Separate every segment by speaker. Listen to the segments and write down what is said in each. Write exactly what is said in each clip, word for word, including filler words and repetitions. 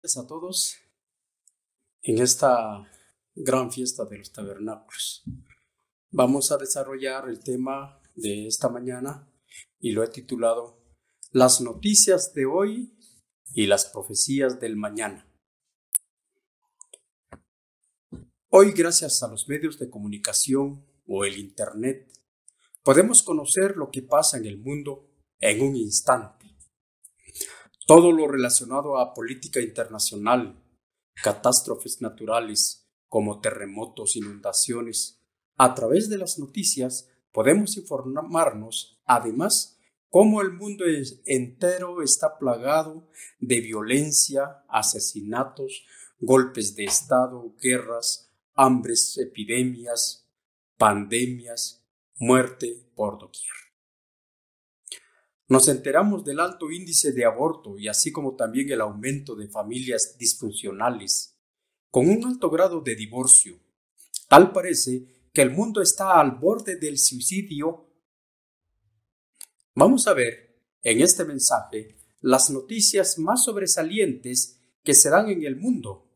Speaker 1: A todos en esta gran fiesta de los tabernáculos. Vamos a desarrollar el tema de esta mañana y lo he titulado Las noticias de hoy y las profecías del mañana. Hoy, gracias a los medios de comunicación o el Internet, podemos conocer lo que pasa en el mundo en un instante. Todo lo relacionado a política internacional, catástrofes naturales como terremotos, inundaciones. A través de las noticias podemos informarnos, además, cómo el mundo entero está plagado de violencia, asesinatos, golpes de Estado, guerras, hambres, epidemias, pandemias, muerte por doquier. Nos enteramos del alto índice de aborto y así como también el aumento de familias disfuncionales, con un alto grado de divorcio. Tal parece que el mundo está al borde del suicidio. Vamos a ver en este mensaje las noticias más sobresalientes que se dan en el mundo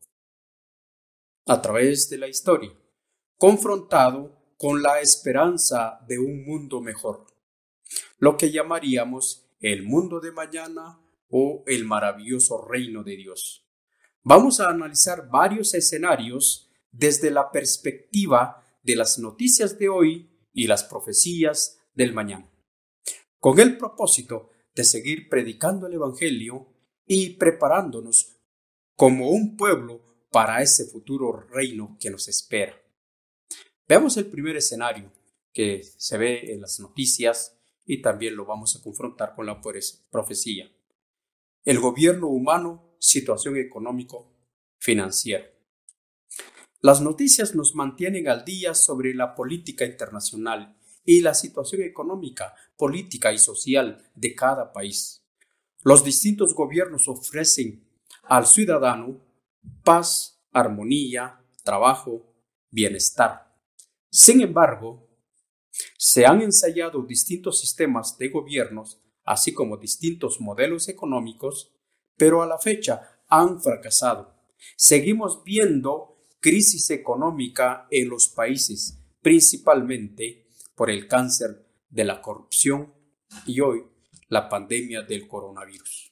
Speaker 1: a través de la historia, confrontado con la esperanza de un mundo mejor, lo que llamaríamos el mundo de mañana o el maravilloso reino de Dios. Vamos a analizar varios escenarios desde la perspectiva de las noticias de hoy y las profecías del mañana, con el propósito de seguir predicando el Evangelio y preparándonos como un pueblo para ese futuro reino que nos espera. Veamos el primer escenario que se ve en las noticias y también lo vamos a confrontar con la profecía. El gobierno humano, situación económico-financiera. Las noticias nos mantienen al día sobre la política internacional y la situación económica, política y social de cada país. Los distintos gobiernos ofrecen al ciudadano paz, armonía, trabajo, bienestar. Sin embargo, se han ensayado distintos sistemas de gobiernos, así como distintos modelos económicos, pero a la fecha han fracasado. Seguimos viendo crisis económica en los países, principalmente por el cáncer de la corrupción y hoy la pandemia del coronavirus.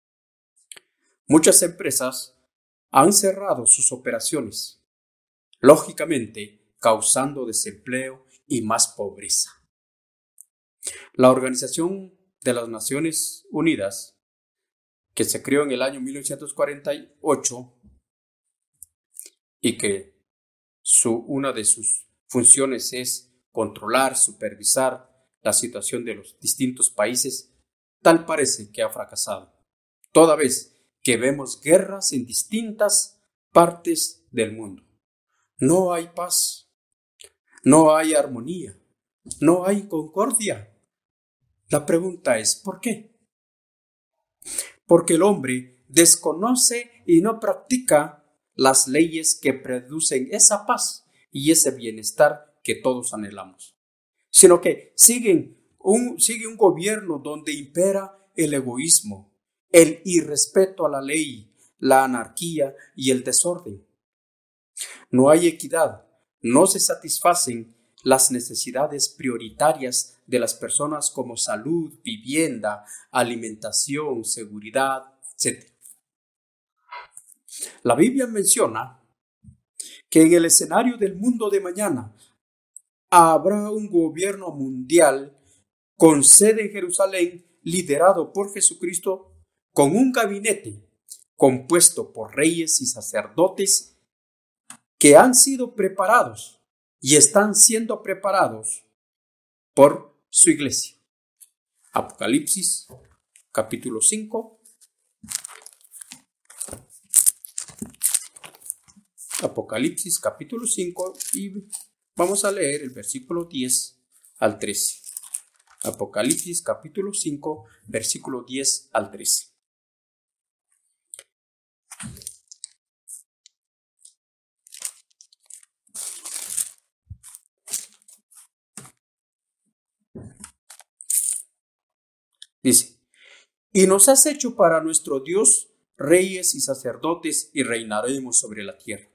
Speaker 1: Muchas empresas han cerrado sus operaciones, lógicamente causando desempleo y más pobreza. La Organización de las Naciones Unidas, que se creó en el año mil novecientos cuarenta y ocho y que su, una de sus funciones es controlar, supervisar la situación de los distintos países, tal parece que ha fracasado, toda vez que vemos guerras en distintas partes del mundo. No hay paz, no hay armonía, no hay concordia. La pregunta es, ¿por qué? Porque el hombre desconoce y no practica las leyes que producen esa paz y ese bienestar que todos anhelamos, sino que siguen un, sigue un gobierno donde impera el egoísmo, el irrespeto a la ley, la anarquía y el desorden. No hay equidad, no se satisfacen las necesidades prioritarias de las personas como salud, vivienda, alimentación, seguridad, etcétera. La Biblia menciona que en el escenario del mundo de mañana habrá un gobierno mundial con sede en Jerusalén, liderado por Jesucristo, con un gabinete compuesto por reyes y sacerdotes que han sido preparados y están siendo preparados por su iglesia. Apocalipsis, capítulo cinco. Apocalipsis, capítulo cinco, y vamos a leer el versículo diez al trece. Apocalipsis, capítulo cinco, versículo diez al trece. Dice, y nos has hecho para nuestro Dios reyes y sacerdotes, y reinaremos sobre la tierra.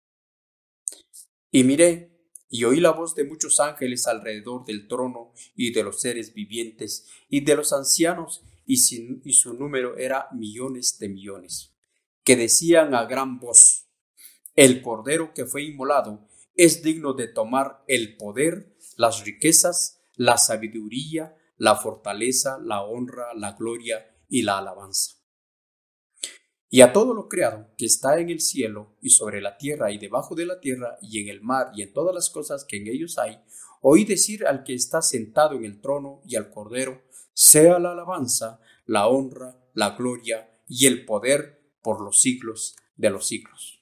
Speaker 1: Y miré, y oí la voz de muchos ángeles alrededor del trono, y de los seres vivientes, y de los ancianos, y, sin, y su número era millones de millones, que decían a gran voz: el Cordero que fue inmolado es digno de tomar el poder, las riquezas, la sabiduría, la fortaleza, la honra, la gloria y la alabanza. Y a todo lo creado que está en el cielo y sobre la tierra y debajo de la tierra y en el mar y en todas las cosas que en ellos hay, oí decir al que está sentado en el trono y al Cordero: sea la alabanza, la honra, la gloria y el poder por los siglos de los siglos.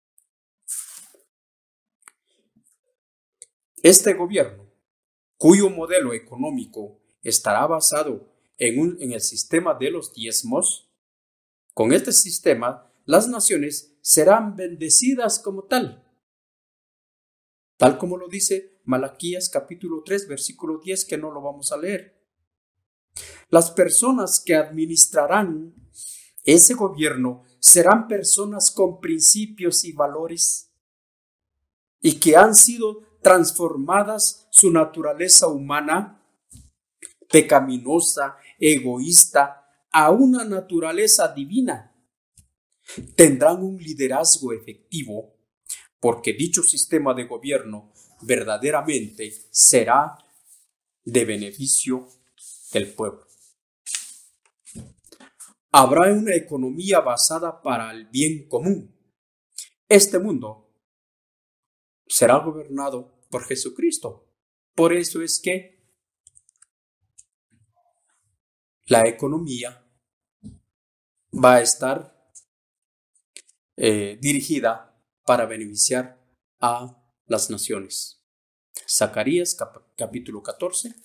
Speaker 1: Este gobierno, cuyo modelo económico estará basado en, un, en el sistema de los diezmos, con este sistema las naciones serán bendecidas como tal, tal como lo dice Malaquías capítulo tres, versículo diez, que no lo vamos a leer. Las personas que administrarán ese gobierno serán personas con principios y valores y que han sido transformadas su naturaleza humana, pecaminosa, egoísta, a una naturaleza divina. Tendrán un liderazgo efectivo porque dicho sistema de gobierno verdaderamente será de beneficio del pueblo. Habrá una economía basada para el bien común. Este mundo será gobernado por Jesucristo. Por eso es que la economía va a estar eh, dirigida para beneficiar a las naciones. Zacarías cap- capítulo catorce.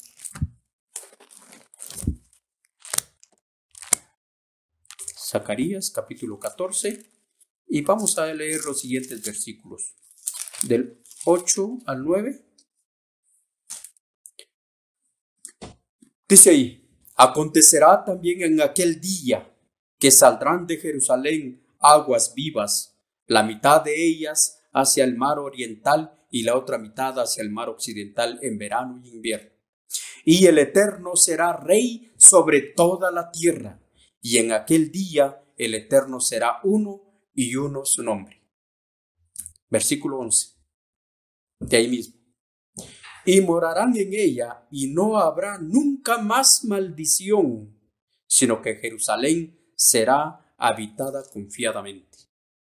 Speaker 1: Zacarías capítulo catorce. Y vamos a leer los siguientes versículos. Del ocho al nueve. Dice ahí: acontecerá también en aquel día que saldrán de Jerusalén aguas vivas, la mitad de ellas hacia el mar oriental y la otra mitad hacia el mar occidental en verano y invierno. Y el Eterno será rey sobre toda la tierra, y en aquel día el Eterno será uno y uno su nombre. Versículo once, de ahí mismo. Y morarán en ella, y no habrá nunca más maldición, sino que Jerusalén será habitada confiadamente.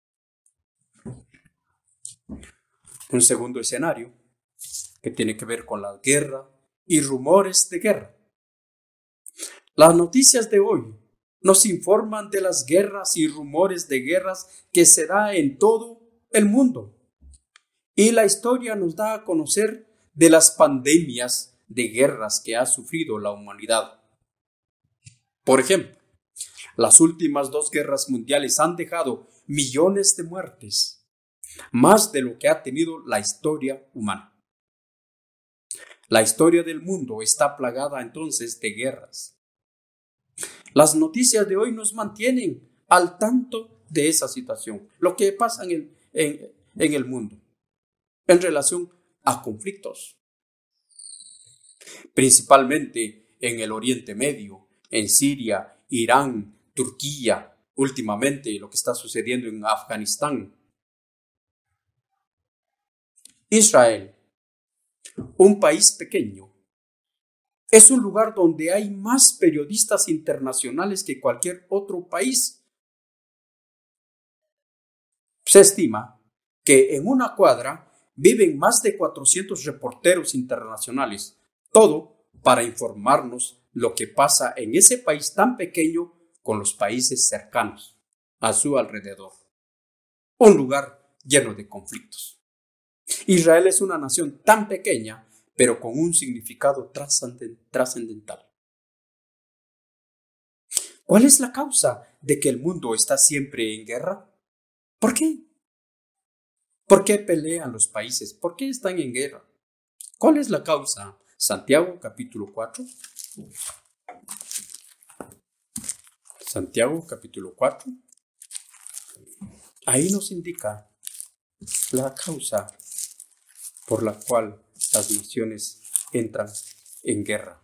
Speaker 1: Un segundo escenario que tiene que ver con la guerra y rumores de guerra. Las noticias de hoy nos informan de las guerras y rumores de guerras que se da en todo el mundo. Y la historia nos da a conocer de las pandemias de guerras que ha sufrido la humanidad. Por ejemplo, las últimas dos guerras mundiales han dejado millones de muertes, más de lo que ha tenido la historia humana. La historia del mundo está plagada entonces de guerras. Las noticias de hoy nos mantienen al tanto de esa situación, lo que pasa en el, en, en el mundo, en relación a conflictos, principalmente en el Oriente Medio, en Siria, Irán, Turquía, últimamente lo que está sucediendo en Afganistán. Israel, un país pequeño, es un lugar donde hay más periodistas internacionales que cualquier otro país. Se estima que en una cuadra viven más de cuatrocientos reporteros internacionales, todo para informarnos lo que pasa en ese país tan pequeño con los países cercanos a su alrededor. Un lugar lleno de conflictos. Israel es una nación tan pequeña, pero con un significado trascendental. ¿Cuál es la causa de que el mundo está siempre en guerra? ¿Por qué? ¿Por qué pelean los países? ¿Por qué están en guerra? ¿Cuál es la causa? Santiago capítulo cuatro. Santiago capítulo cuatro. ahí nos indica la causa por la cual las naciones entran en guerra.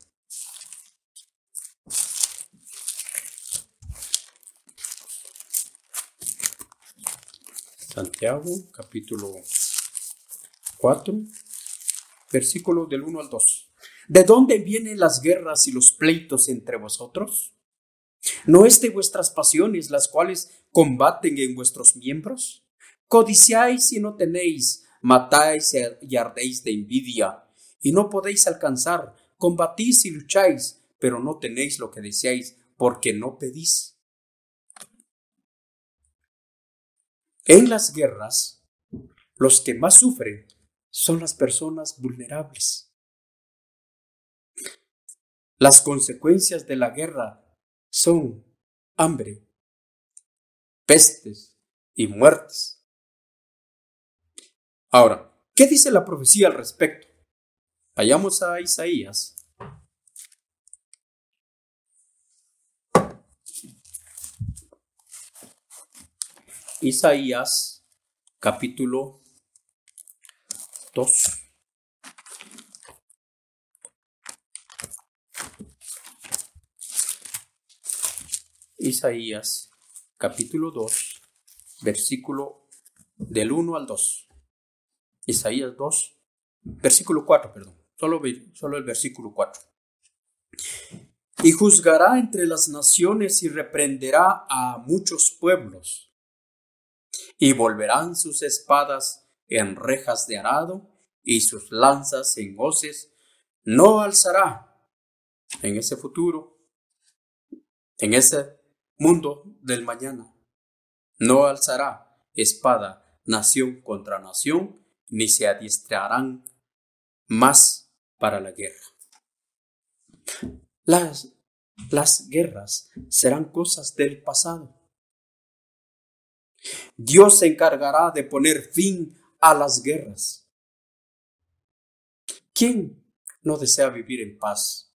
Speaker 1: Santiago, capítulo cuatro, versículos del uno al dos. ¿De dónde vienen las guerras y los pleitos entre vosotros? ¿No es de vuestras pasiones las cuales combaten en vuestros miembros? Codiciáis y no tenéis, matáis y ardéis de envidia, y no podéis alcanzar, combatís y lucháis, pero no tenéis lo que deseáis, porque no pedís. En las guerras, los que más sufren son las personas vulnerables. Las consecuencias de la guerra son hambre, pestes y muertes. Ahora, ¿qué dice la profecía al respecto? Vayamos a Isaías. Isaías, capítulo dos. Isaías, capítulo dos, versículo del uno al dos. Isaías dos, versículo cuatro, perdón. Solo, solo el versículo cuatro. Y juzgará entre las naciones y reprenderá a muchos pueblos. Y volverán sus espadas en rejas de arado y sus lanzas en hoces. No alzará en ese futuro, en ese mundo del mañana, no alzará espada nación contra nación, ni se adiestrarán más para la guerra. Las, las guerras serán cosas del pasado. Dios se encargará de poner fin a las guerras. ¿Quién no desea vivir en paz?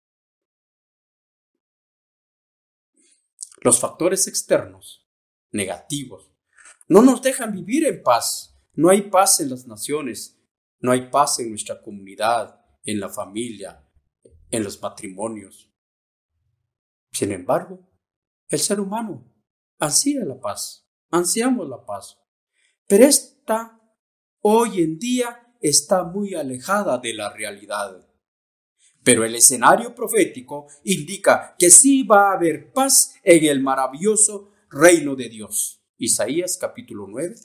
Speaker 1: Los factores externos, negativos, no nos dejan vivir en paz. No hay paz en las naciones, no hay paz en nuestra comunidad, en la familia, en los matrimonios. Sin embargo, el ser humano ansía la paz. Ansiamos la paz, pero esta hoy en día está muy alejada de la realidad. Pero el escenario profético indica que sí va a haber paz en el maravilloso reino de Dios. Isaías capítulo nueve.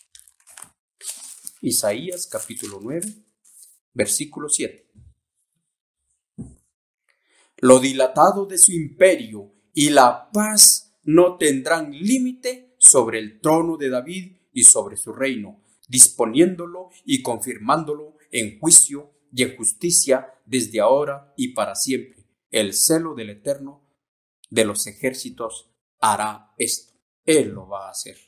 Speaker 1: Isaías capítulo nueve, versículo siete. Lo dilatado de su imperio y la paz no tendrán límite sobre el trono de David y sobre su reino, disponiéndolo y confirmándolo en juicio y en justicia desde ahora y para siempre. El celo del Eterno de los ejércitos hará esto. Él lo va a hacer.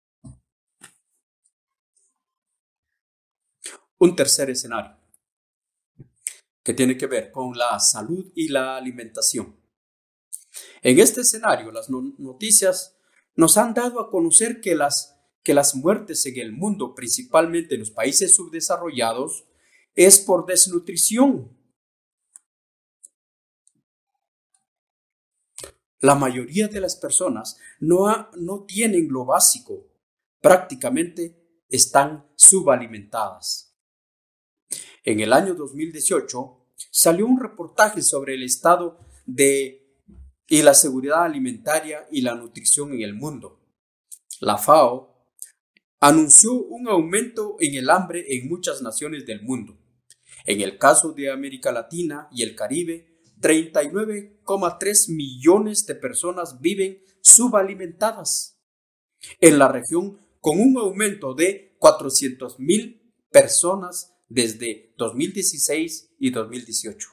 Speaker 1: Un tercer escenario que tiene que ver con la salud y la alimentación. En este escenario, las noticias nos han dado a conocer que las, que las muertes en el mundo, principalmente en los países subdesarrollados, es por desnutrición. La mayoría de las personas no, ha, no tienen lo básico, prácticamente están subalimentadas. En el año dos mil dieciocho salió un reportaje sobre el estado de y la seguridad alimentaria y la nutrición en el mundo. La FAO anunció un aumento en el hambre en muchas naciones del mundo. En el caso de América Latina y el Caribe, treinta y nueve coma tres millones de personas viven subalimentadas. En la región, con un aumento de cuatrocientas mil personas desde dos mil dieciséis y dos mil dieciocho.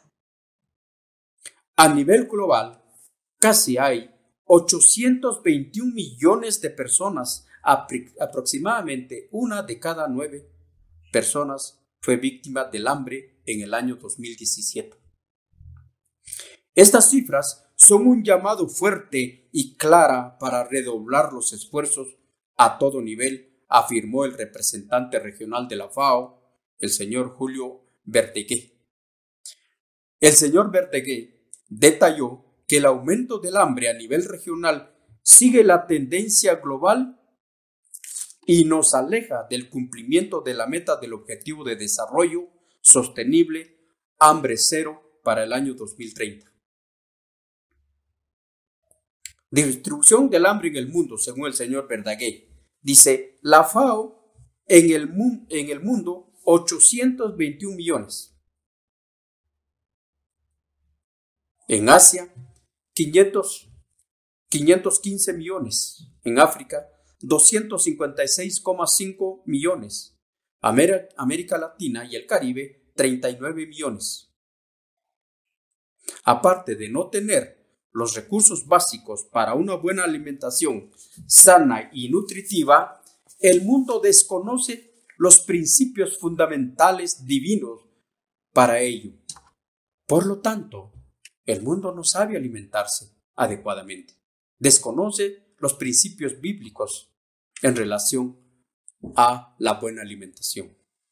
Speaker 1: A nivel global, casi hay ochocientos veintiún millones de personas, aproximadamente una de cada nueve personas fue víctima del hambre en el año dos mil diecisiete. Estas cifras son un llamado fuerte y clara para redoblar los esfuerzos a todo nivel, afirmó el representante regional de la FAO, el señor Julio Verdegué. El señor Verdegué detalló que el aumento del hambre a nivel regional sigue la tendencia global y nos aleja del cumplimiento de la meta del Objetivo de Desarrollo Sostenible, hambre cero, para el año dos mil treinta. Distribución del hambre en el mundo, según el señor Verdaguer. Dice, la FAO en el, mu en el mundo, ochocientos veintiún millones. En Asia, quinientos, quinientos quince millones. En África, doscientos cincuenta y seis coma cinco millones. América, América Latina y el Caribe, treinta y nueve millones. Aparte de no tener los recursos básicos para una buena alimentación sana y nutritiva, el mundo desconoce los principios fundamentales divinos para ello. Por lo tanto, el mundo no sabe alimentarse adecuadamente. Desconoce los principios bíblicos en relación a la buena alimentación.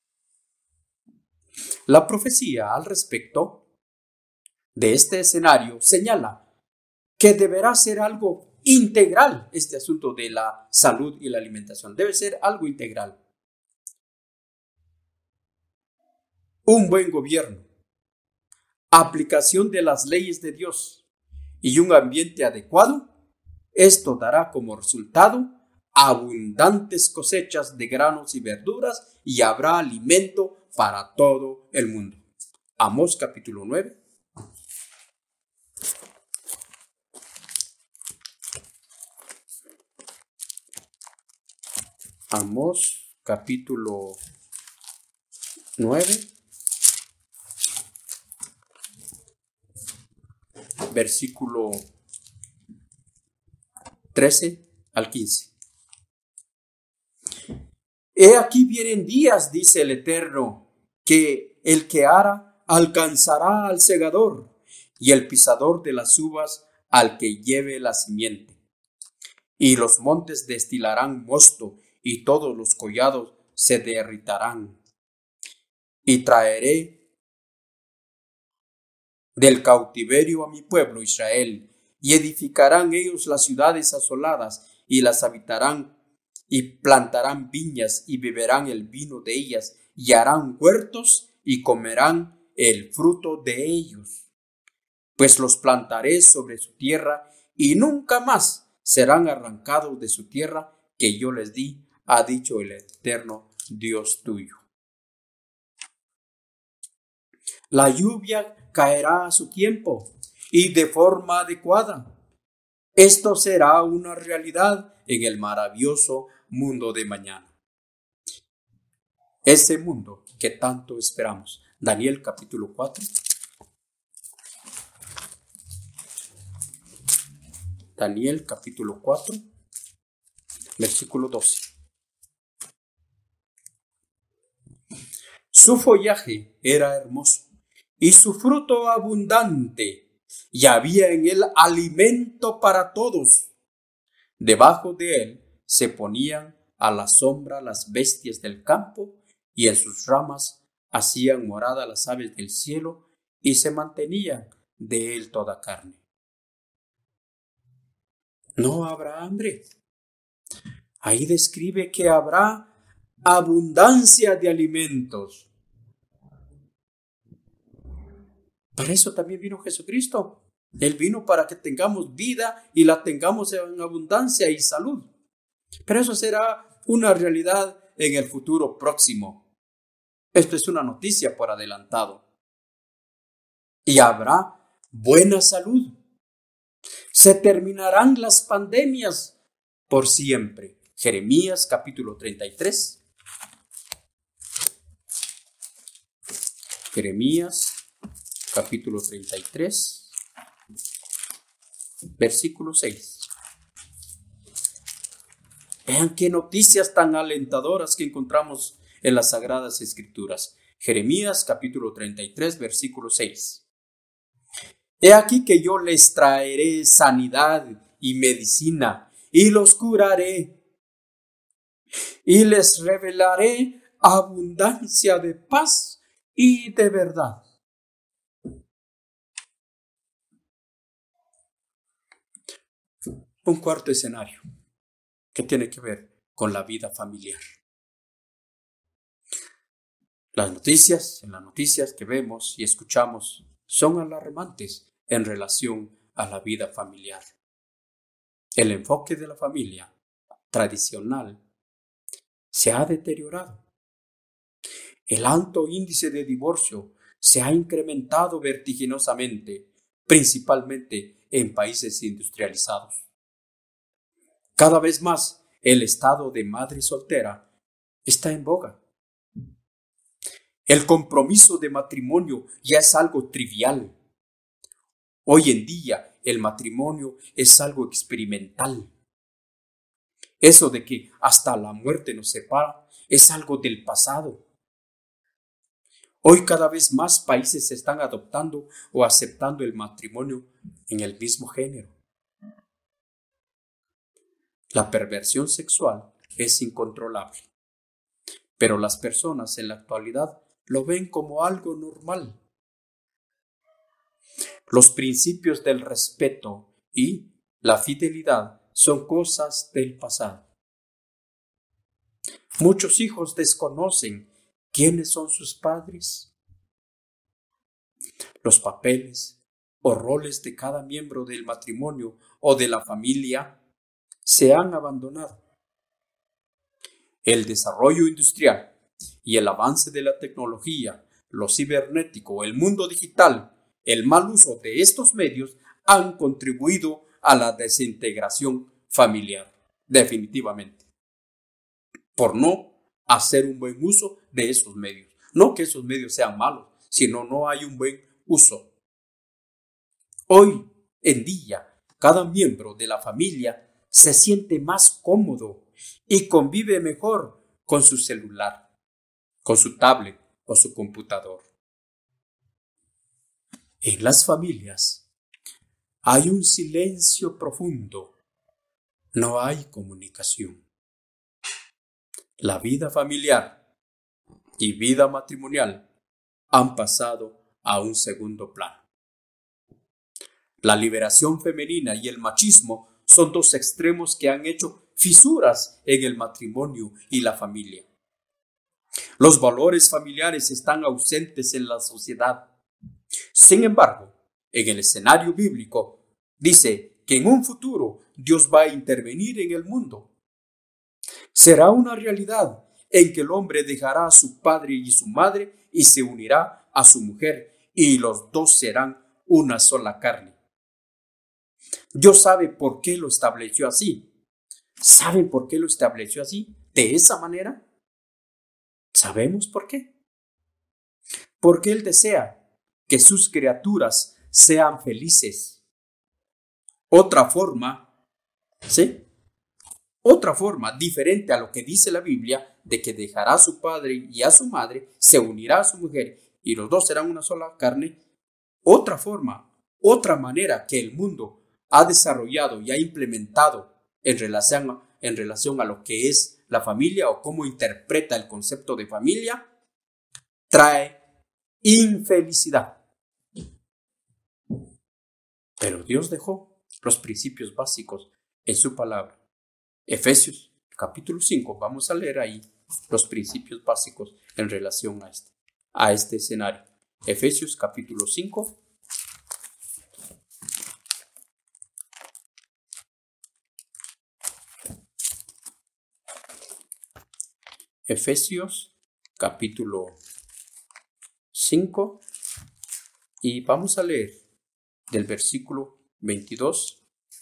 Speaker 1: La profecía al respecto de este escenario señala que deberá ser algo integral este asunto de la salud y la alimentación. Debe ser algo integral. Un buen gobierno, aplicación de las leyes de Dios y un ambiente adecuado, esto dará como resultado abundantes cosechas de granos y verduras y habrá alimento para todo el mundo. Amós capítulo nueve. Amós capítulo nueve, versículo trece al quince. He aquí vienen días, dice el Eterno, que el que ara alcanzará al segador y el pisador de las uvas al que lleve la simiente. Y los montes destilarán mosto y todos los collados se derritarán. Y traeré del cautiverio a mi pueblo Israel, y edificarán ellos las ciudades asoladas, y las habitarán, y plantarán viñas, y beberán el vino de ellas, y harán huertos, y comerán el fruto de ellos. Pues los plantaré sobre su tierra, y nunca más serán arrancados de su tierra que yo les di, ha dicho el Eterno Dios tuyo. La lluvia caerá a su tiempo y de forma adecuada. Esto será una realidad en el maravilloso mundo de mañana. Ese mundo que tanto esperamos. Daniel capítulo cuatro. Daniel capítulo cuatro, versículo doce. Su follaje era hermoso y su fruto abundante, y había en él alimento para todos. Debajo de él se ponían a la sombra las bestias del campo, y en sus ramas hacían morada las aves del cielo, y se mantenía de él toda carne. No habrá hambre. Ahí describe que habrá abundancia de alimentos. Para eso también vino Jesucristo. Él vino para que tengamos vida y la tengamos en abundancia y salud. Pero eso será una realidad en el futuro próximo. Esto es una noticia por adelantado. Y habrá buena salud. Se terminarán las pandemias por siempre. Jeremías capítulo treinta y tres. Jeremías capítulo treinta y tres, versículo seis. Vean qué noticias tan alentadoras que encontramos en las Sagradas Escrituras. Jeremías capítulo treinta y tres, versículo seis. He aquí que yo les traeré sanidad y medicina, y los curaré, y les revelaré abundancia de paz y de verdad. Un cuarto escenario que tiene que ver con la vida familiar. Las noticias, en las noticias que vemos y escuchamos, son alarmantes en relación a la vida familiar. El enfoque de la familia tradicional se ha deteriorado. El alto índice de divorcio se ha incrementado vertiginosamente, principalmente en países industrializados. Cada vez más, el estado de madre soltera está en boga. El compromiso de matrimonio ya es algo trivial. Hoy en día, el matrimonio es algo experimental. Eso de que hasta la muerte nos separa es algo del pasado. Hoy cada vez más países están adoptando o aceptando el matrimonio en el mismo género. La perversión sexual es incontrolable, pero las personas en la actualidad lo ven como algo normal. Los principios del respeto y la fidelidad son cosas del pasado. Muchos hijos desconocen quiénes son sus padres. Los papeles o roles de cada miembro del matrimonio o de la familia se han abandonado. El desarrollo industrial y el avance de la tecnología, lo cibernético, el mundo digital, el mal uso de estos medios han contribuido a la desintegración familiar, definitivamente, por no hacer un buen uso de esos medios. No que esos medios sean malos, sino no hay un buen uso. Hoy en día, cada miembro de la familia se siente más cómodo y convive mejor con su celular, con su tablet o su computador. En las familias hay un silencio profundo, no hay comunicación. La vida familiar y vida matrimonial han pasado a un segundo plano. La liberación femenina y el machismo son dos extremos que han hecho fisuras en el matrimonio y la familia. Los valores familiares están ausentes en la sociedad. Sin embargo, en el escenario bíblico dice que en un futuro Dios va a intervenir en el mundo. Será una realidad en que el hombre dejará a su padre y su madre y se unirá a su mujer y los dos serán una sola carne. Dios sabe por qué lo estableció así. ¿Saben por qué lo estableció así? ¿De esa manera? ¿Sabemos por qué? Porque Él desea que sus criaturas sean felices. Otra forma, ¿sí? Otra forma diferente a lo que dice la Biblia, de que dejará a su padre y a su madre, se unirá a su mujer y los dos serán una sola carne. Otra forma, otra manera que el mundo ha desarrollado y ha implementado en relación, en relación a lo que es la familia o cómo interpreta el concepto de familia, trae infelicidad. Pero Dios dejó los principios básicos en su palabra. Efesios capítulo cinco, vamos a leer ahí los principios básicos en relación a este, a este escenario. Efesios capítulo cinco. Efesios capítulo cinco y vamos a leer del versículo veintidós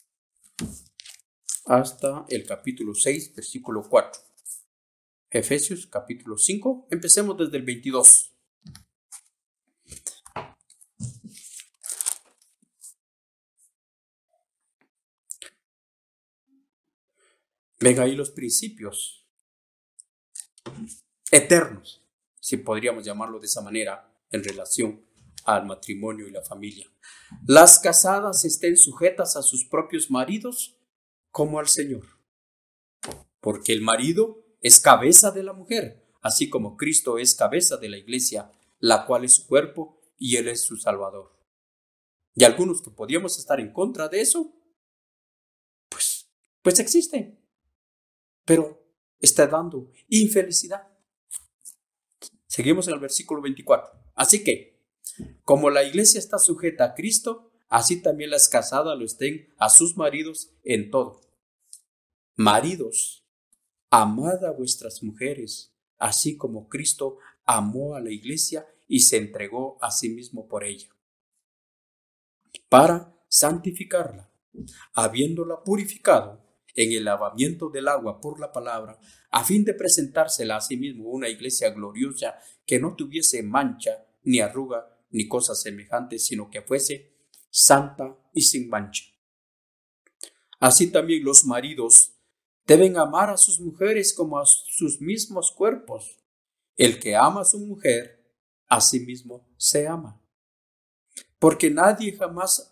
Speaker 1: hasta el capítulo seis, versículo cuatro. Efesios capítulo cinco, empecemos desde el veintidós. Ven ahí los principios eternos, si podríamos llamarlo de esa manera, en relación al matrimonio y la familia. Las casadas estén sujetas a sus propios maridos como al Señor, porque el marido es cabeza de la mujer, así como Cristo es cabeza de la iglesia, la cual es su cuerpo y Él es su Salvador. Y algunos que podíamos estar en contra de eso, pues, pues existen, pero está dando infelicidad. Seguimos en el versículo veinticuatro. Así que, como la iglesia está sujeta a Cristo, así también las casadas lo estén a sus maridos en todo. Maridos, amad a vuestras mujeres, así como Cristo amó a la iglesia y se entregó a sí mismo por ella, para santificarla, habiéndola purificado en el lavamiento del agua por la palabra, a fin de presentársela a sí mismo una iglesia gloriosa que no tuviese mancha, ni arruga, ni cosas semejantes, sino que fuese santa y sin mancha. Así también los maridos deben amar a sus mujeres como a sus mismos cuerpos. El que ama a su mujer, a sí mismo se ama. Porque nadie jamás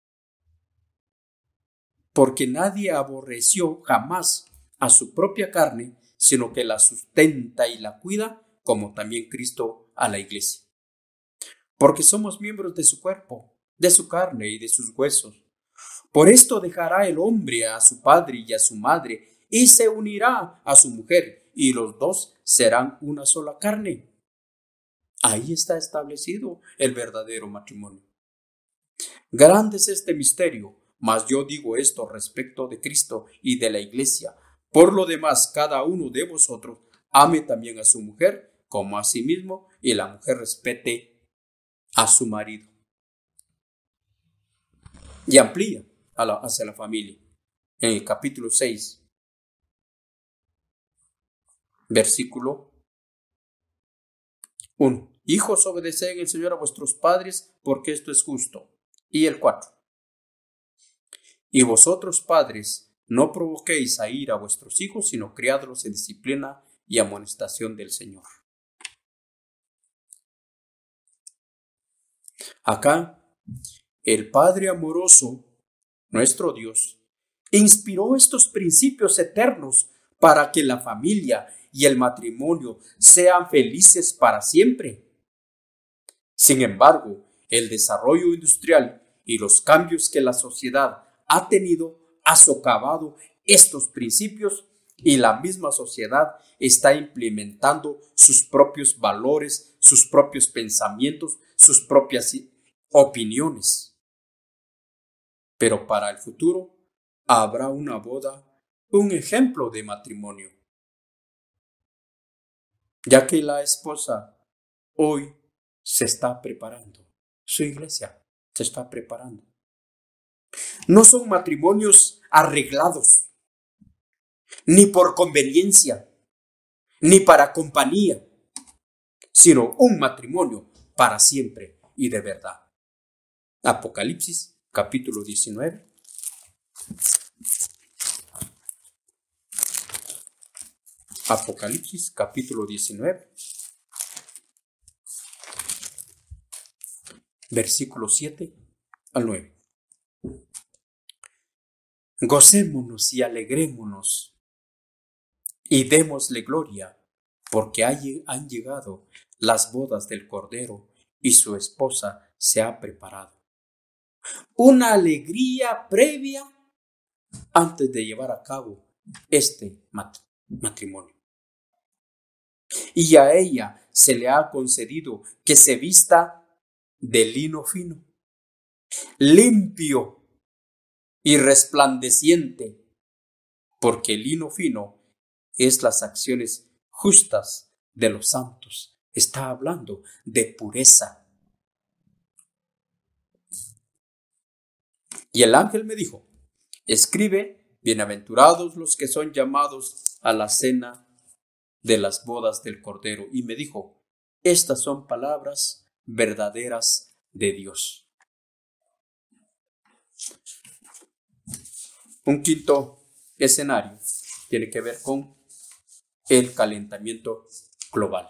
Speaker 1: Porque nadie aborreció jamás a su propia carne, sino que la sustenta y la cuida, como también Cristo a la iglesia. Porque somos miembros de su cuerpo, de su carne y de sus huesos. Por esto dejará el hombre a su padre y a su madre, y se unirá a su mujer, y los dos serán una sola carne. Ahí está establecido el verdadero matrimonio. Grande es este misterio, mas yo digo esto respecto de Cristo y de la iglesia. Por lo demás, cada uno de vosotros ame también a su mujer como a sí mismo, y la mujer respete a su marido. Y amplía a la, hacia la familia. En el capítulo seis, versículo uno. Hijos, obedeced en el Señor a vuestros padres, porque esto es justo. Y el cuatro. Y vosotros, padres, no provoquéis a ira a vuestros hijos, sino criadlos en disciplina y amonestación del Señor. Acá, el Padre amoroso, nuestro Dios, inspiró estos principios eternos para que la familia y el matrimonio sean felices para siempre. Sin embargo, el desarrollo industrial y los cambios que la sociedad ha tenido ha socavado estos principios, y la misma sociedad está implementando sus propios valores, sus propios pensamientos, sus propias opiniones. Pero para el futuro habrá una boda, un ejemplo de matrimonio, ya que la esposa hoy se está preparando, su iglesia se está preparando. No son matrimonios arreglados, ni por conveniencia, ni para compañía, sino un matrimonio para siempre y de verdad. Apocalipsis, capítulo diecinueve. Apocalipsis, capítulo diecinueve. Versículos siete al nueve. Gocémonos y alegrémonos y démosle gloria, porque han llegado las bodas del Cordero y su esposa se ha preparado. Una alegría previa antes de llevar a cabo este matrimonio. Y a ella se le ha concedido que se vista de lino fino, limpio y resplandeciente, porque el lino fino es las acciones justas de los santos. Está hablando de pureza. Y el ángel me dijo: escribe, bienaventurados los que son llamados a la cena de las bodas del Cordero. Y me dijo: estas son palabras verdaderas de Dios. Un quinto escenario tiene que ver con el calentamiento global.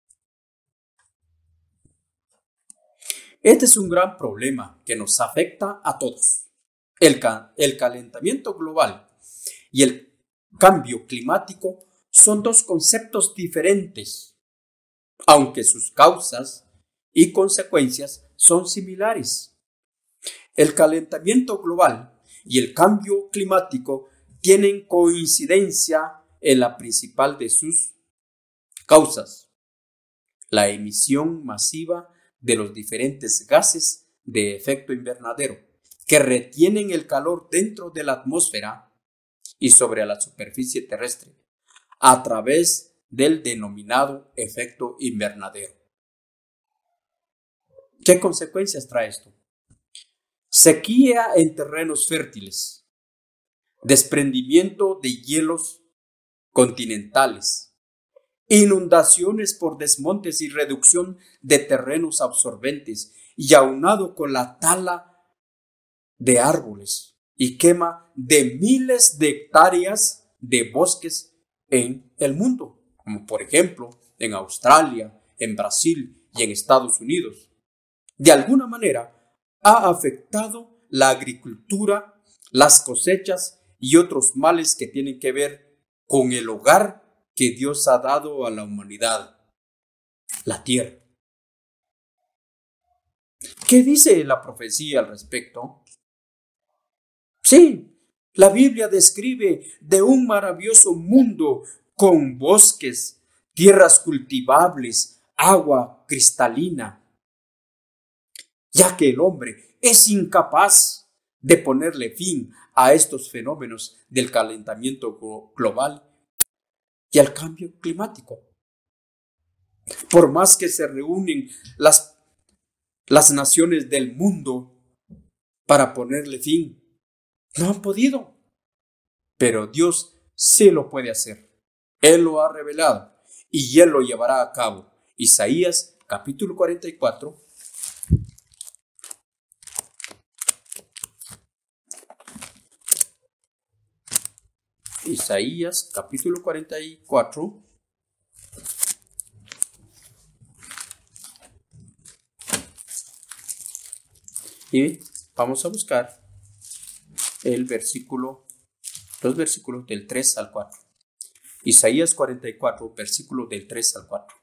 Speaker 1: Este es un gran problema que nos afecta a todos. El, ca- el calentamiento global y el cambio climático son dos conceptos diferentes, aunque sus causas y consecuencias son similares. El calentamiento global y el cambio climático tienen coincidencia en la principal de sus causas: la emisión masiva de los diferentes gases de efecto invernadero que retienen el calor dentro de la atmósfera y sobre la superficie terrestre a través del denominado efecto invernadero. ¿Qué consecuencias trae esto? Sequía en terrenos fértiles, desprendimiento de hielos continentales, inundaciones por desmontes y reducción de terrenos absorbentes, y aunado con la tala de árboles y quema de miles de hectáreas de bosques en el mundo, como por ejemplo en Australia, en Brasil y en Estados Unidos. De alguna manera ha afectado la agricultura, las cosechas y otros males que tienen que ver con el hogar que Dios ha dado a la humanidad, la tierra. ¿Qué dice la profecía al respecto? Sí, la Biblia describe de un maravilloso mundo con bosques, tierras cultivables, agua cristalina, ya que el hombre es incapaz de ponerle fin a estos fenómenos del calentamiento global y al cambio climático. Por más que se reúnen las, las naciones del mundo para ponerle fin, no han podido. Pero Dios sí lo puede hacer. Él lo ha revelado y Él lo llevará a cabo. Isaías capítulo cuarenta y cuatro. Isaías capítulo cuarenta y cuatro. Y vamos a buscar el versículo, los versículos del tres al cuatro. Isaías cuarenta y cuatro, versículos del tres al cuatro.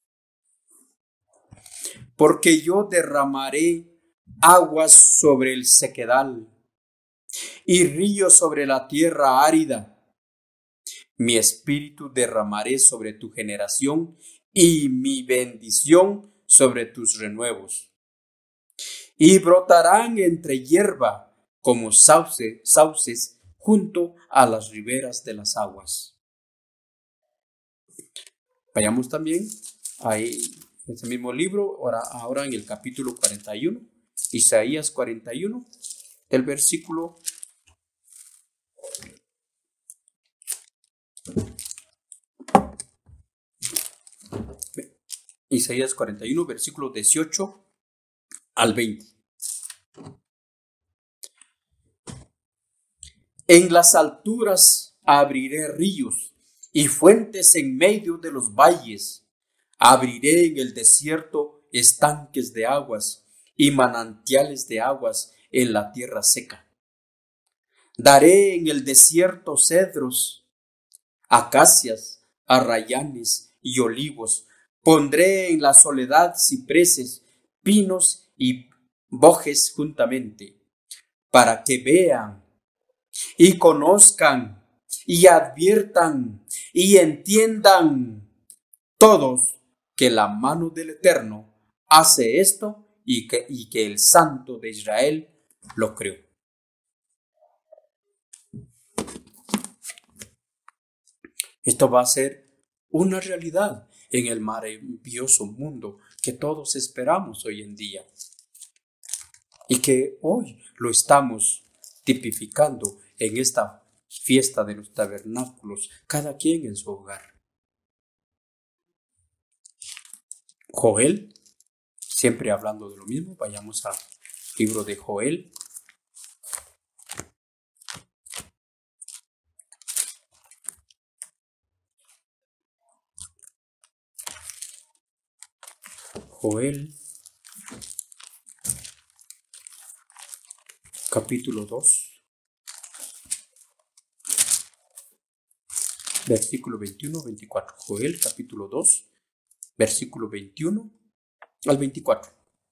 Speaker 1: Porque yo derramaré aguas sobre el sequedal y ríos sobre la tierra árida. Mi espíritu derramaré sobre tu generación y mi bendición sobre tus renuevos. Y brotarán entre hierba como sauce, sauces junto a las riberas de las aguas. Vayamos también ahí en ese mismo libro, ahora, ahora en el capítulo cuarenta y uno, Isaías cuarenta y uno, del versículo Isaías cuarenta y uno, versículo dieciocho al veinte. En las alturas abriré ríos y fuentes en medio de los valles. Abriré en el desierto estanques de aguas y manantiales de aguas en la tierra seca. Daré en el desierto cedros, acacias, arrayanes y olivos. Pondré en la soledad cipreses, pinos y bojes juntamente, para que vean y conozcan y adviertan y entiendan todos que la mano del Eterno hace esto y que, y que el Santo de Israel lo creó. Esto va a ser una realidad en el maravilloso mundo que todos esperamos hoy en día y que hoy lo estamos tipificando en esta fiesta de los tabernáculos, cada quien en su hogar. Joel, siempre hablando de lo mismo, vayamos al libro de Joel. Joel, capítulo dos. versículo veintiuno, veinticuatro. Joel capítulo dos, versículo veintiuno al veinticuatro.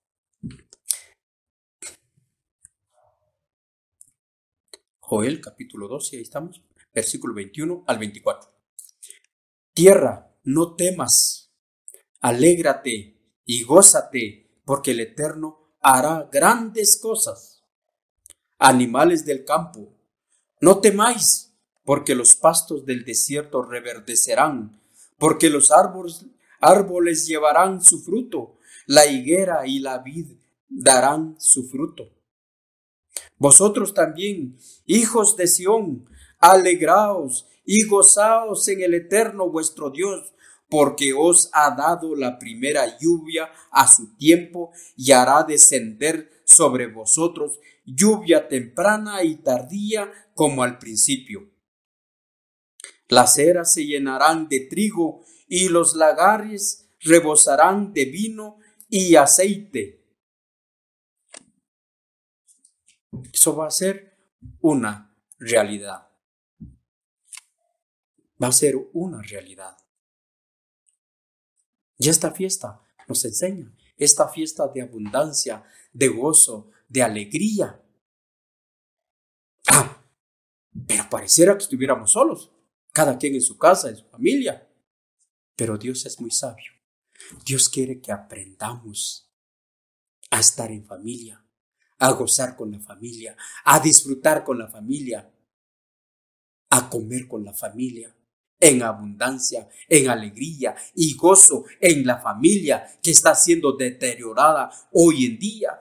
Speaker 1: Joel capítulo dos, y ahí estamos, versículo veintiuno al veinticuatro. Tierra, no temas, alégrate y gózate, porque el Eterno hará grandes cosas. Animales del campo, no temáis, porque los pastos del desierto reverdecerán, porque los árboles, árboles llevarán su fruto, la higuera y la vid darán su fruto. Vosotros también, hijos de Sión, alegraos y gozaos en el Eterno vuestro Dios, porque os ha dado la primera lluvia a su tiempo y hará descender sobre vosotros lluvia temprana y tardía como al principio. Las eras se llenarán de trigo y los lagares rebosarán de vino y aceite. Eso va a ser una realidad. Va a ser una realidad. Y esta fiesta nos enseña, esta fiesta de abundancia, de gozo, de alegría. Ah, pero pareciera que estuviéramos solos, cada quien en su casa, en su familia. Pero Dios es muy sabio. Dios quiere que aprendamos a estar en familia, a gozar con la familia, a disfrutar con la familia, a comer con la familia, en abundancia, en alegría y gozo en la familia que está siendo deteriorada hoy en día.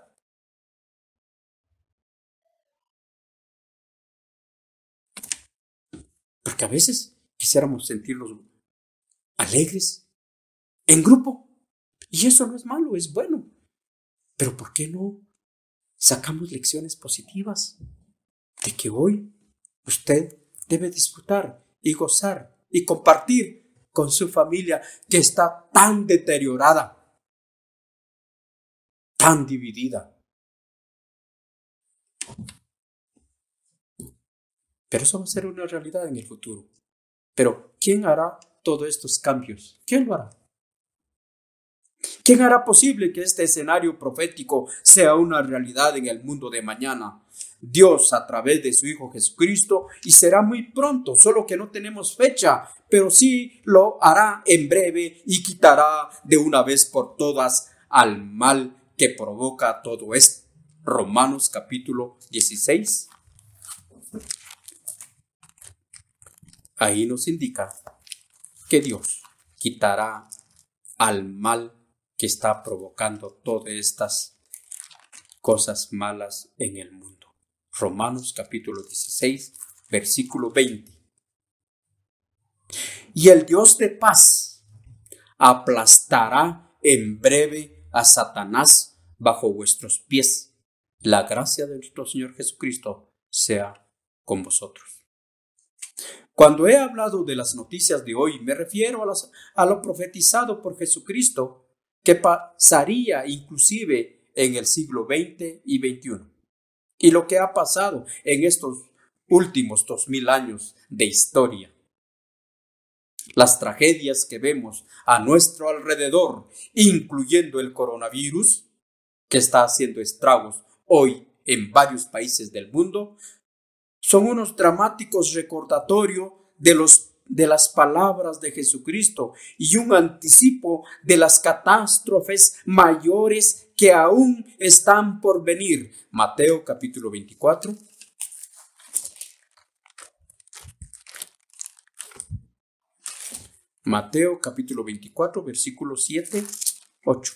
Speaker 1: Porque a veces quisiéramos sentirnos alegres en grupo, y eso no es malo, es bueno. Pero ¿por qué no sacamos lecciones positivas de que hoy usted debe disfrutar y gozar y compartir con su familia que está tan deteriorada, tan dividida? Pero eso va a ser una realidad en el futuro. Pero ¿quién hará todos estos cambios? ¿Quién lo hará? ¿Quién hará posible que este escenario profético sea una realidad en el mundo de mañana? Dios, a través de su Hijo Jesucristo, y será muy pronto, solo que no tenemos fecha, pero sí lo hará en breve y quitará de una vez por todas al mal que provoca todo esto. Romanos capítulo dieciséis. Ahí nos indica que Dios quitará al mal que está provocando todas estas cosas malas en el mundo. Romanos capítulo dieciséis, versículo veinte. Y el Dios de paz aplastará en breve a Satanás bajo vuestros pies. La gracia de nuestro Señor Jesucristo sea con vosotros. Cuando he hablado de las noticias de hoy, me refiero a, las, a lo profetizado por Jesucristo, que pasaría inclusive en el siglo veinte y veintiuno, y lo que ha pasado en estos últimos dos mil años de historia. Las tragedias que vemos a nuestro alrededor, incluyendo el coronavirus, que está haciendo estragos hoy en varios países del mundo, son unos dramáticos recordatorios de los de las palabras de Jesucristo y un anticipo de las catástrofes mayores que aún están por venir. Mateo capítulo veinticuatro. Mateo capítulo veinticuatro, versículos siete, ocho.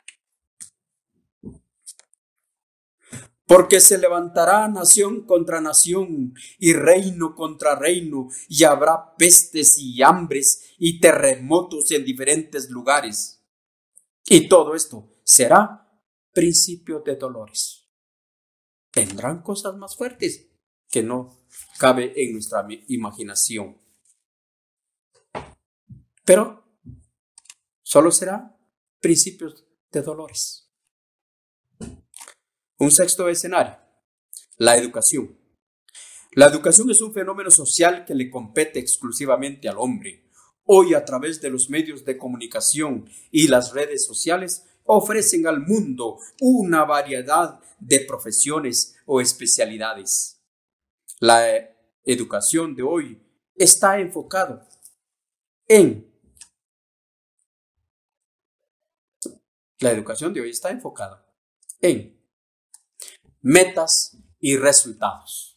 Speaker 1: Porque se levantará nación contra nación y reino contra reino, y habrá pestes y hambres y terremotos en diferentes lugares. Y todo esto será principio de dolores. Tendrán cosas más fuertes que no cabe en nuestra imaginación. Pero solo será principios de dolores. Un sexto escenario, la educación. La educación es un fenómeno social que le compete exclusivamente al hombre. Hoy, a través de los medios de comunicación y las redes sociales, ofrecen al mundo una variedad de profesiones o especialidades. La educación de hoy está enfocada en la educación de hoy está enfocada en metas y resultados.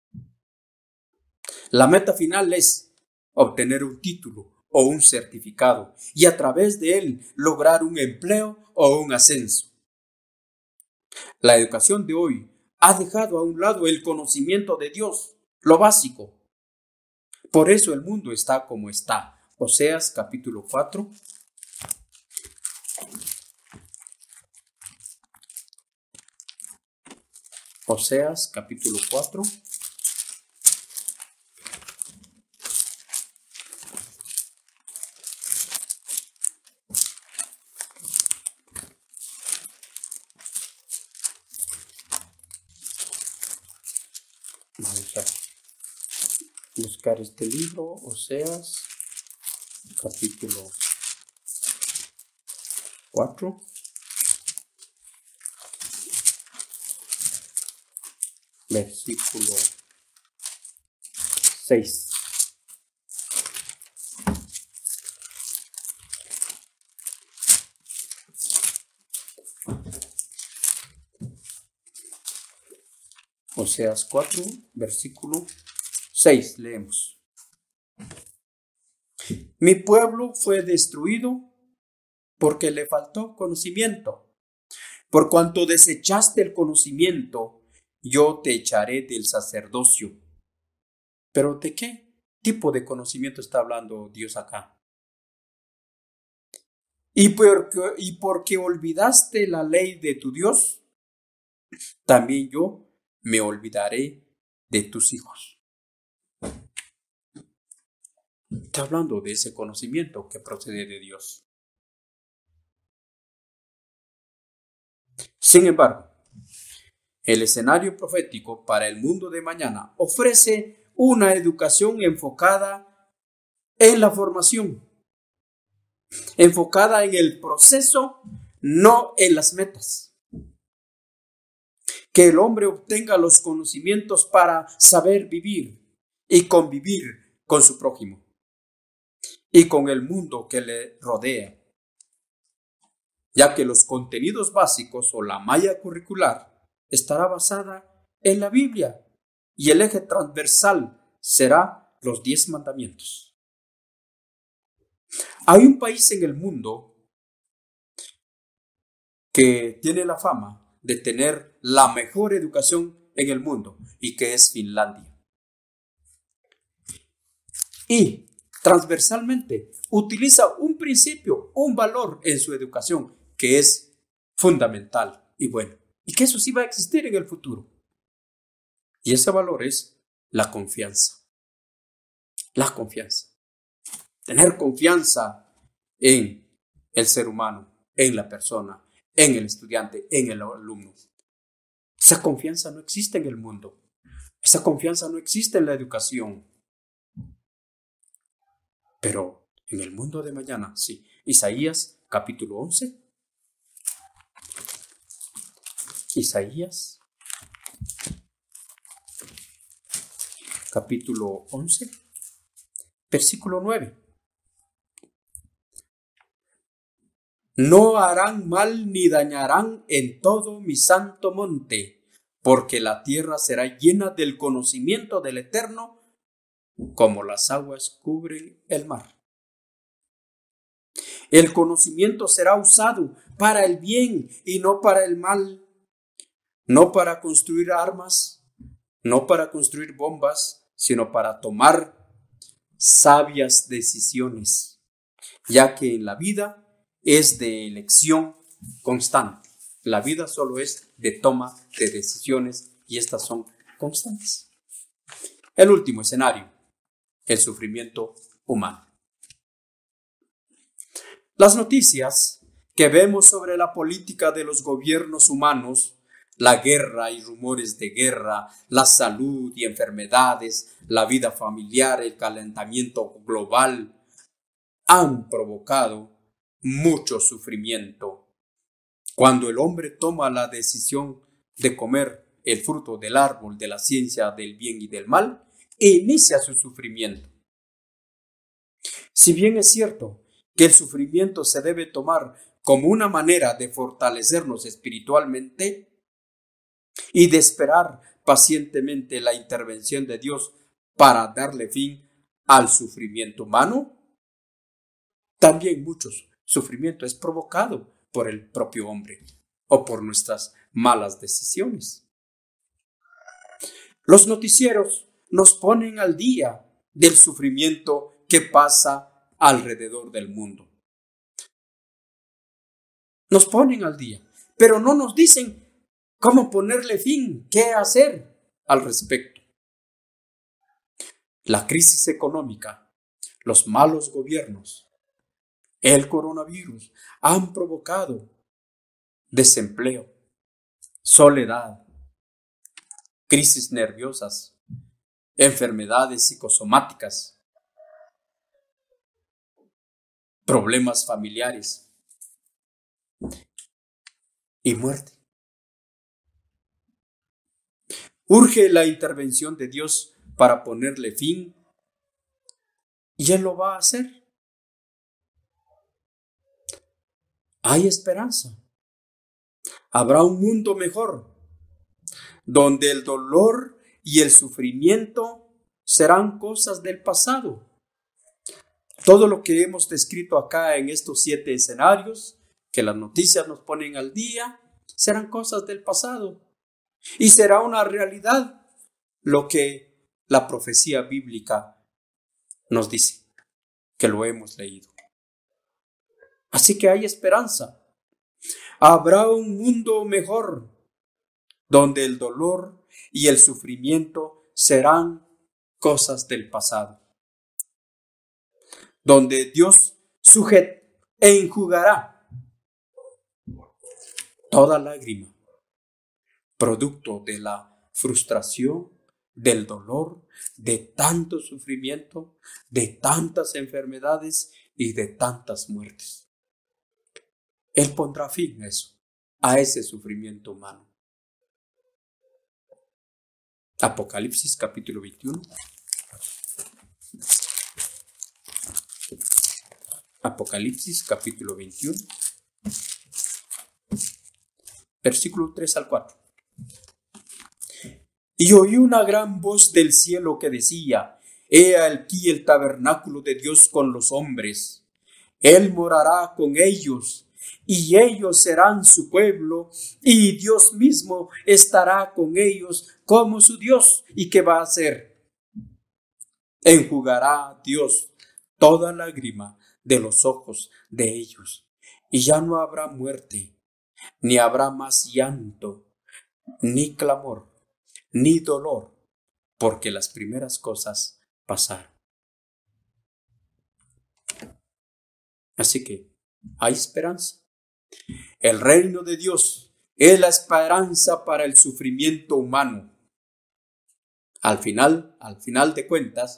Speaker 1: La meta final es obtener un título o un certificado y a través de él lograr un empleo o un ascenso. La educación de hoy ha dejado a un lado el conocimiento de Dios, lo básico. Por eso el mundo está como está. Oseas capítulo cuatro. Oseas capítulo cuatro. Vamos a buscar este libro, Oseas, capítulo cuatro. Versículo seis. Oseas cuatro, versículo seis, leemos. Mi pueblo fue destruido porque le faltó conocimiento. Por cuanto desechaste el conocimiento, yo te echaré del sacerdocio. ¿Pero de qué tipo de conocimiento está hablando Dios acá? Y porque, y porque olvidaste la ley de tu Dios, también yo me olvidaré de tus hijos. Está hablando de ese conocimiento que procede de Dios. Sin embargo, el escenario profético para el mundo de mañana ofrece una educación enfocada en la formación, enfocada en el proceso, no en las metas. Que el hombre obtenga los conocimientos para saber vivir y convivir con su prójimo y con el mundo que le rodea, ya que los contenidos básicos o la malla curricular estará basada en la Biblia y el eje transversal será los diez mandamientos. Hay un país en el mundo que tiene la fama de tener la mejor educación en el mundo y que es Finlandia. Y transversalmente utiliza un principio, un valor en su educación que es fundamental y bueno, y que eso sí va a existir en el futuro. Y ese valor es la confianza. La confianza. Tener confianza en el ser humano, en la persona, en el estudiante, en el alumno. Esa confianza no existe en el mundo. Esa confianza no existe en la educación. Pero en el mundo de mañana, sí. Isaías capítulo once. Isaías capítulo once, versículo nueve. No harán mal ni dañarán en todo mi santo monte, porque la tierra será llena del conocimiento del Eterno, como las aguas cubren el mar. El conocimiento será usado para el bien y no para el mal, no para construir armas, no para construir bombas, sino para tomar sabias decisiones, ya que en la vida es de elección constante. La vida solo es de toma de decisiones y estas son constantes. El último escenario, el sufrimiento humano. Las noticias que vemos sobre la política de los gobiernos humanos La guerra y rumores de guerra, la salud y enfermedades, la vida familiar, el calentamiento global han provocado mucho sufrimiento. Cuando el hombre toma la decisión de comer el fruto del árbol de la ciencia del bien y del mal, inicia su sufrimiento. Si bien es cierto que el sufrimiento se debe tomar como una manera de fortalecernos espiritualmente y de esperar pacientemente la intervención de Dios para darle fin al sufrimiento humano, también mucho sufrimiento es provocado por el propio hombre o por nuestras malas decisiones. Los noticieros nos ponen al día del sufrimiento que pasa alrededor del mundo. Nos ponen al día, pero no nos dicen cómo ponerle fin, qué hacer al respecto. La crisis económica, los malos gobiernos, el coronavirus han provocado desempleo, soledad, crisis nerviosas, enfermedades psicosomáticas, problemas familiares y muerte. Urge la intervención de Dios para ponerle fin y Él lo va a hacer. Hay esperanza. Habrá un mundo mejor, donde el dolor y el sufrimiento serán cosas del pasado. Todo lo que hemos descrito acá en estos siete escenarios, que las noticias nos ponen al día, serán cosas del pasado. Y será una realidad lo que la profecía bíblica nos dice, que lo hemos leído. Así que hay esperanza. Habrá un mundo mejor, donde el dolor y el sufrimiento serán cosas del pasado. Donde Dios sujetará e enjugará toda lágrima, producto de la frustración, del dolor, de tanto sufrimiento, de tantas enfermedades y de tantas muertes. Él pondrá fin a eso, a ese sufrimiento humano. Apocalipsis capítulo veintiuno. Apocalipsis capítulo veintiuno. Versículo tres al cuatro. Y oí una gran voz del cielo que decía: He aquí el tabernáculo de Dios con los hombres. Él morará con ellos, y ellos serán su pueblo, y Dios mismo estará con ellos como su Dios. ¿Y qué va a hacer? Enjugará Dios toda lágrima de los ojos de ellos, y ya no habrá muerte, ni habrá más llanto, ni clamor, ni dolor, porque las primeras cosas pasaron. Así que hay esperanza. El reino de Dios es la esperanza para el sufrimiento humano. Al final, al final de cuentas,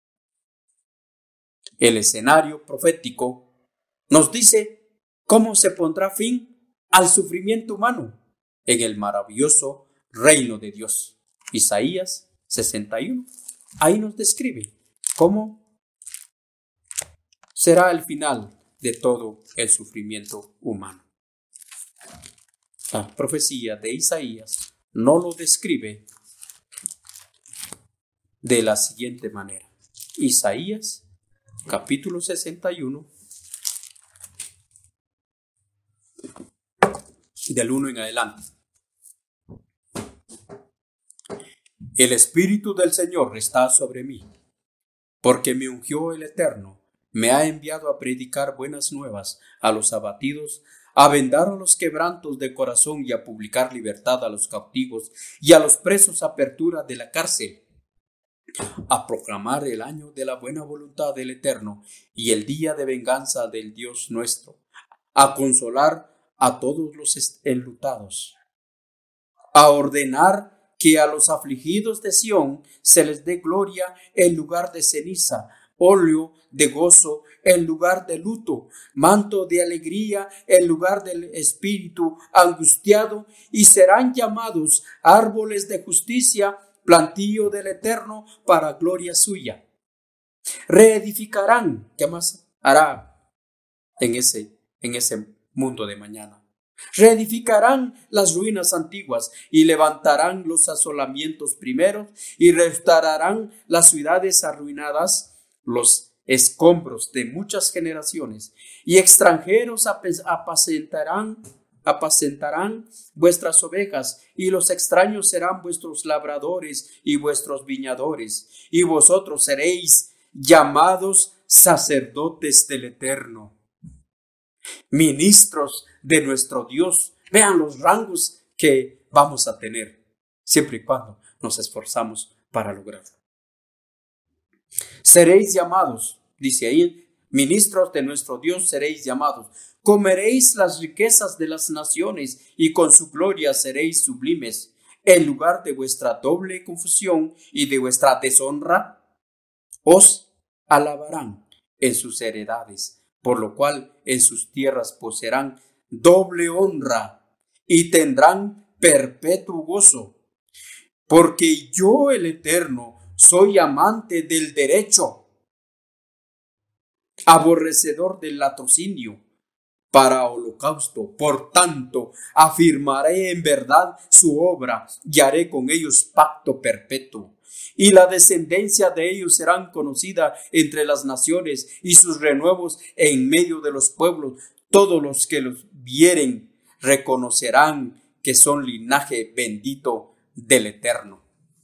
Speaker 1: el escenario profético nos dice cómo se pondrá fin al sufrimiento humano en el maravilloso reino de Dios. Isaías sesenta y uno. Ahí nos describe cómo será el final de todo el sufrimiento humano. La profecía de Isaías no lo describe de la siguiente manera. Isaías capítulo sesenta y uno, del uno en adelante. El Espíritu del Señor está sobre mí, porque me ungió el Eterno, me ha enviado a predicar buenas nuevas a los abatidos, a vendar a los quebrantos de corazón y a publicar libertad a los cautivos y a los presos apertura de la cárcel, a proclamar el año de la buena voluntad del Eterno y el día de venganza del Dios nuestro, a consolar a todos los enlutados, a ordenar que a los afligidos de Sión se les dé gloria en lugar de ceniza, óleo de gozo en lugar de luto, manto de alegría en lugar del espíritu angustiado, y serán llamados árboles de justicia, plantío del Eterno para gloria suya. Reedificarán. ¿Qué más hará en ese, en ese mundo de mañana? Reedificarán las ruinas antiguas y levantarán los asolamientos primeros y restaurarán las ciudades arruinadas, los escombros de muchas generaciones, y extranjeros apacentarán, apacentarán vuestras ovejas, y los extraños serán vuestros labradores y vuestros viñadores, y vosotros seréis llamados sacerdotes del Eterno, ministros de nuestro Dios. Vean los rangos que vamos a tener, siempre y cuando nos esforzamos para lograrlo. Seréis llamados, dice ahí, ministros de nuestro Dios seréis llamados. Comeréis las riquezas de las naciones y con su gloria seréis sublimes. En lugar de vuestra doble confusión y de vuestra deshonra, os alabarán en sus heredades, por lo cual en sus tierras poseerán doble honra y tendrán perpetuo gozo. Porque yo, el Eterno, soy amante del derecho, aborrecedor del latrocinio para holocausto. Por tanto, afirmaré en verdad su obra y haré con ellos pacto perpetuo. Y la descendencia de ellos serán conocida entre las naciones y sus renuevos en medio de los pueblos. Todos los que los vieren reconocerán que son linaje bendito del Eterno.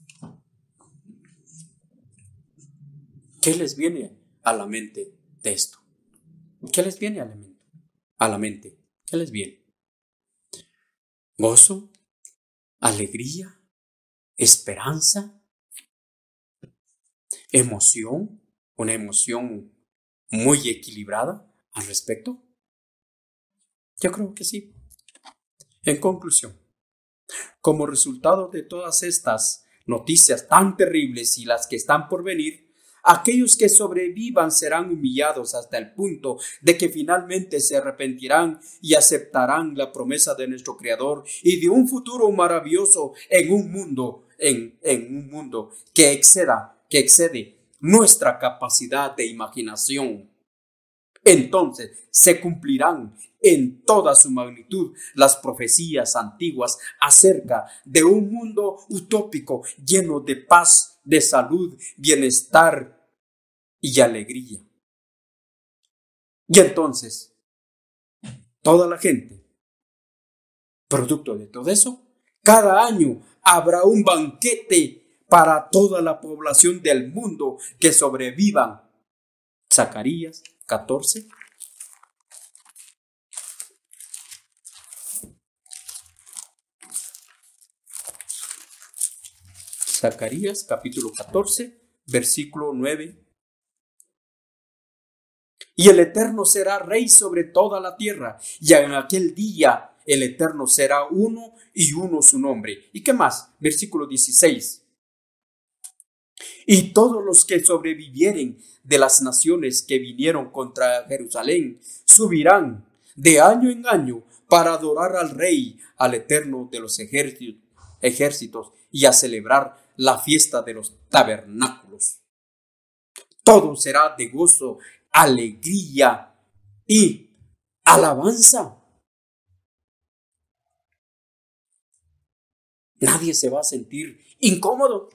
Speaker 1: ¿Qué les viene a la mente de esto? ¿Qué les viene a la mente? A la mente. ¿Qué les viene? ¿Gozo? ¿Alegría? ¿Esperanza? ¿Emoción? ¿Una emoción muy equilibrada al respecto? Yo creo que sí. En conclusión, como resultado de todas estas noticias tan terribles y las que están por venir, aquellos que sobrevivan serán humillados hasta el punto de que finalmente se arrepentirán y aceptarán la promesa de nuestro Creador y de un futuro maravilloso en un mundo, en, en un mundo que exceda, que excede nuestra capacidad de imaginación. Entonces se cumplirán en toda su magnitud las profecías antiguas acerca de un mundo utópico lleno de paz, de salud, bienestar y alegría. Y entonces, toda la gente, producto de todo eso, cada año habrá un banquete para toda la población del mundo que sobrevivan. Zacarías catorce. Zacarías capítulo catorce, versículo nueve. Y el Eterno será rey sobre toda la tierra, y en aquel día el Eterno será uno y uno su nombre. ¿Y qué más? Versículo dieciséis. Y todos los que sobrevivieren de las naciones que vinieron contra Jerusalén subirán de año en año para adorar al Rey, al Eterno de los ejércitos, y a celebrar la fiesta de los tabernáculos. Todo será de gozo, alegría y alabanza. Nadie se va a sentir incómodo.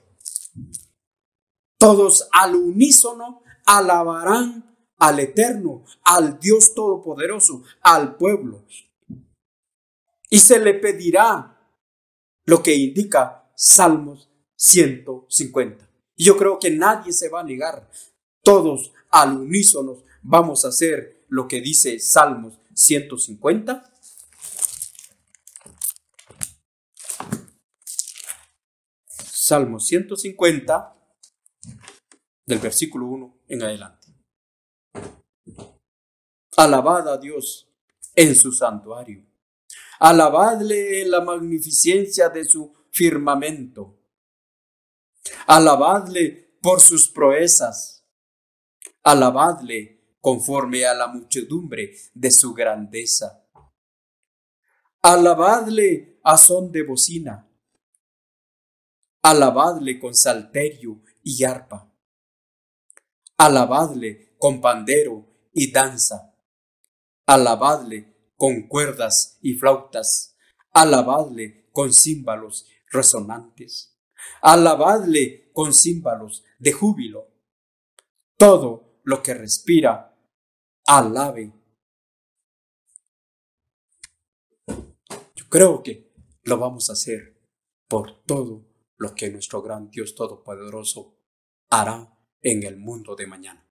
Speaker 1: Todos al unísono alabarán al Eterno, al Dios Todopoderoso, al pueblo. Y se le pedirá lo que indica Salmos ciento cincuenta. Y yo creo que nadie se va a negar. Todos al unísono vamos a hacer lo que dice Salmos ciento cincuenta. Salmos ciento cincuenta. Del versículo uno en adelante. Alabad a Dios en su santuario. Alabadle en la magnificencia de su firmamento. Alabadle por sus proezas. Alabadle conforme a la muchedumbre de su grandeza. Alabadle a son de bocina. Alabadle con salterio y arpa. Alabadle con pandero y danza. Alabadle con cuerdas y flautas. Alabadle con címbalos resonantes. Alabadle con címbalos de júbilo. Todo lo que respira, alabe. Yo creo que lo vamos a hacer por todo lo que nuestro gran Dios Todopoderoso hará en el mundo de mañana.